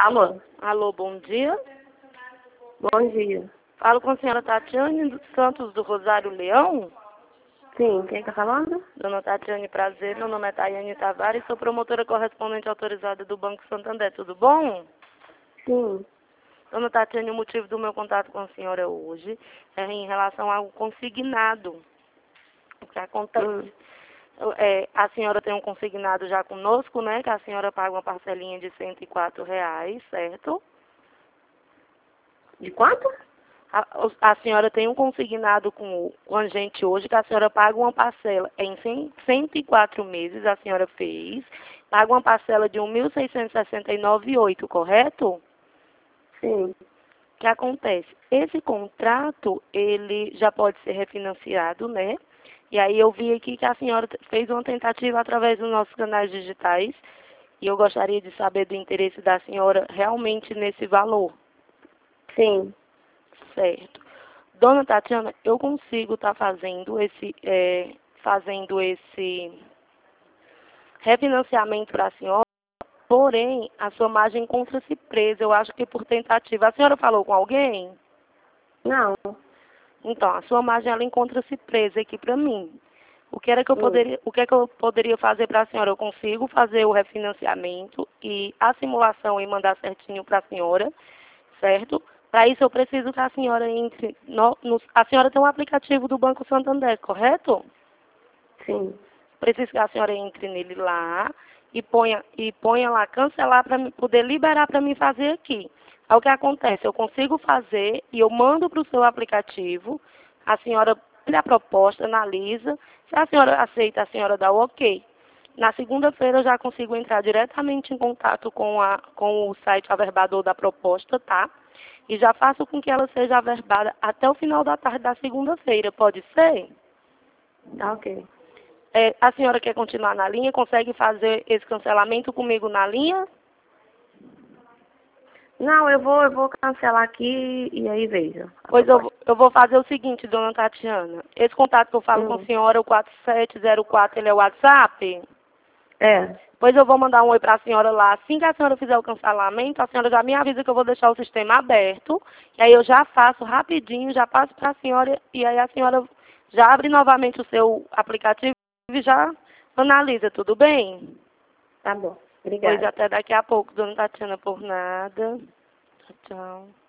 Alô? Alô, bom dia. Bom dia. Falo com a senhora Tatiane dos Santos do Rosário Leão. Sim, quem está falando? Dona Tatiane, prazer. Meu nome é Tayane Tavares, sou promotora correspondente autorizada do Banco Santander. Tudo bom? Sim. Dona Tatiane, o motivo do meu contato com a senhora hoje é em relação ao consignado. O que acontece? A senhora tem um consignado já conosco, né? Que a senhora paga uma parcelinha de R$ 104, certo? De quanto? A senhora tem um consignado com a gente hoje, que a senhora paga uma parcela em 104 meses, a senhora fez, paga uma parcela de R$ 1.669,08, correto? Sim. O que acontece? Esse contrato, ele já pode ser refinanciado, né? E aí eu vi aqui que a senhora fez uma tentativa através dos nossos canais digitais, e eu gostaria de saber do interesse da senhora realmente nesse valor. Sim. Certo. Dona Tatiana, eu consigo estar fazendo esse refinanciamento para a senhora, porém, a sua margem encontra-se presa. Eu acho que por tentativa. A senhora falou com alguém? Não. Então, a sua margem ela encontra-se presa aqui para mim. O que é que eu poderia fazer para a senhora? Eu consigo fazer o refinanciamento e a simulação e mandar certinho para a senhora, certo? Para isso eu preciso que a senhora entre a senhora tem um aplicativo do Banco Santander, correto? Sim. Preciso que a senhora entre nele lá e ponha lá cancelar para poder liberar para mim fazer aqui. Aí o que acontece? Eu consigo fazer e eu mando para o seu aplicativo, a senhora olha a proposta, analisa, se a senhora aceita, a senhora dá o ok. Na segunda-feira eu já consigo entrar diretamente em contato com o site averbador da proposta, tá? E já faço com que ela seja averbada até o final da tarde da segunda-feira, pode ser? Tá ok. A senhora quer continuar na linha? Consegue fazer esse cancelamento comigo na linha? Não, eu vou cancelar aqui e aí vejo a Pois proposta. eu vou fazer o seguinte, dona Tatiana. Esse contato que eu falo com a senhora, o 4704, ele é o WhatsApp? É. Pois eu vou mandar um oi para a senhora lá. Assim que a senhora fizer o cancelamento, a senhora já me avisa que eu vou deixar o sistema aberto. E aí eu já faço rapidinho, já passo para a senhora. E aí a senhora já abre novamente o seu aplicativo e já analisa, tudo bem? Tá bom. Pois Obrigada. até daqui a pouco, dona Tatiana, por nada. Tchau, tchau.